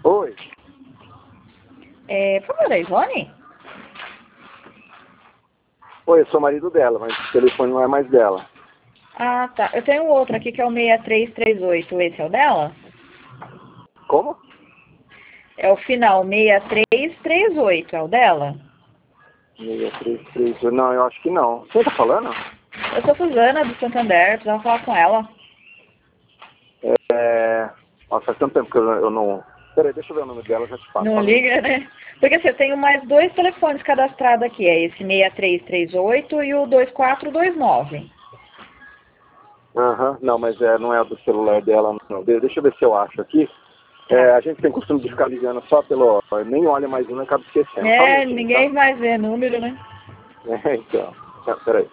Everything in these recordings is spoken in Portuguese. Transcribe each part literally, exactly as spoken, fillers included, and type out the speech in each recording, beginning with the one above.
Oi. É, por favor, a Ivone? Oi, eu sou marido dela, mas o telefone não é mais dela. Ah, tá. Eu tenho outro aqui que é o seis três três oito. Esse é o dela? Como? É o final seis três três oito. É o dela? seis três três, não, eu acho que não. Quem tá falando? Eu sou Suzana, do Santander. Precisava falar com ela. É... Nossa, faz tanto tempo que eu, eu não... Peraí, deixa eu ver o nome dela, já te passo. Não Fala. liga, né? Porque assim, eu tenho mais dois telefones cadastrados aqui. É esse seis três três oito e o dois quatro dois nove. Aham, não, mas é, não é do celular dela, não. De- Deixa eu ver se eu acho aqui. É, a gente tem costume de ficar ligando só pelo... Nem olha mais um, acaba esquecendo. Só um É, minutinho, ninguém tá? mais vê número, né? É, então. Ah, peraí.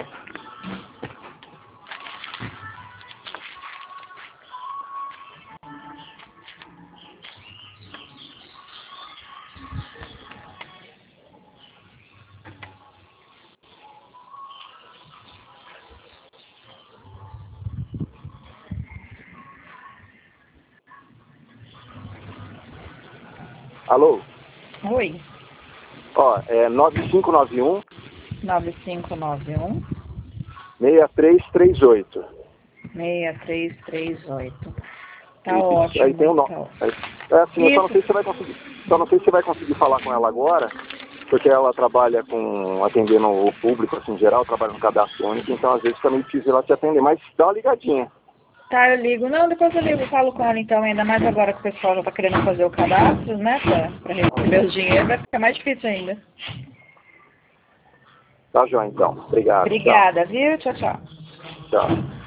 Alô? Oi. Ó, é nove cinco nove um, nove cinco nove um, seis três três oito. seis três três oito. Tá Isso, aí tem ótimo. o nome. Tá ótimo. É assim, eu só não Isso. sei se você vai conseguir. Só não sei se você vai conseguir falar com ela agora, porque ela trabalha com atendendo o público, assim, em geral, trabalha no cadastro único, então às vezes também difícil ela te atender, mas dá uma ligadinha. Tá, eu ligo. Não, depois eu ligo, falo com ela então, ainda mais agora que o pessoal já tá querendo fazer o cadastro, né, pra, pra receber o dinheiro, vai ficar mais difícil ainda. Tá, João, então. Obrigado. Tchau. Obrigada, viu? Tchau, tchau. Tchau.